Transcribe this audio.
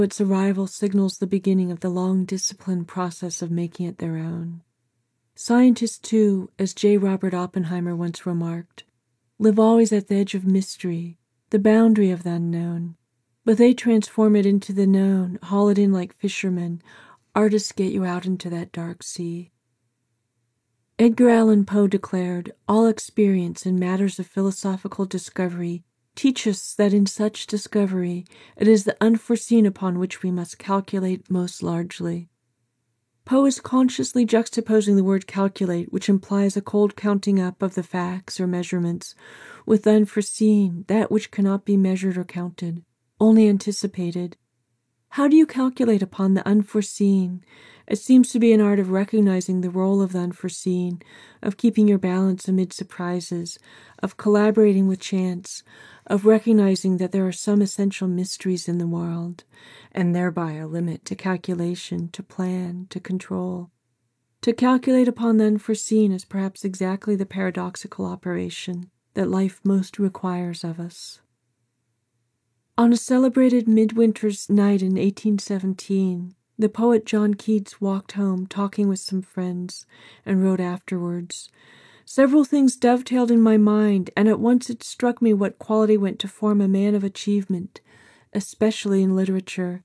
its arrival signals the beginning of the long disciplined process of making it their own. Scientists, too, as J. Robert Oppenheimer once remarked, live always at the edge of mystery, the boundary of the unknown. But they transform it into the known, haul it in like fishermen. Artists get you out into that dark sea. Edgar Allan Poe declared, all experience in matters of philosophical discovery teach us that in such discovery it is the unforeseen upon which we must calculate most largely. Poe is consciously juxtaposing the word calculate, which implies a cold counting up of the facts or measurements, with the unforeseen, that which cannot be measured or counted, only anticipated. How do you calculate upon the unforeseen? It seems to be an art of recognizing the role of the unforeseen, of keeping your balance amid surprises, of collaborating with chance, of recognizing that there are some essential mysteries in the world, and thereby a limit to calculation, to plan, to control. To calculate upon the unforeseen is perhaps exactly the paradoxical operation that life most requires of us. On a celebrated midwinter's night in 1817, the poet John Keats walked home talking with some friends, and wrote afterwards, "Several things dovetailed in my mind, and at once it struck me what quality went to form a man of achievement, especially in literature.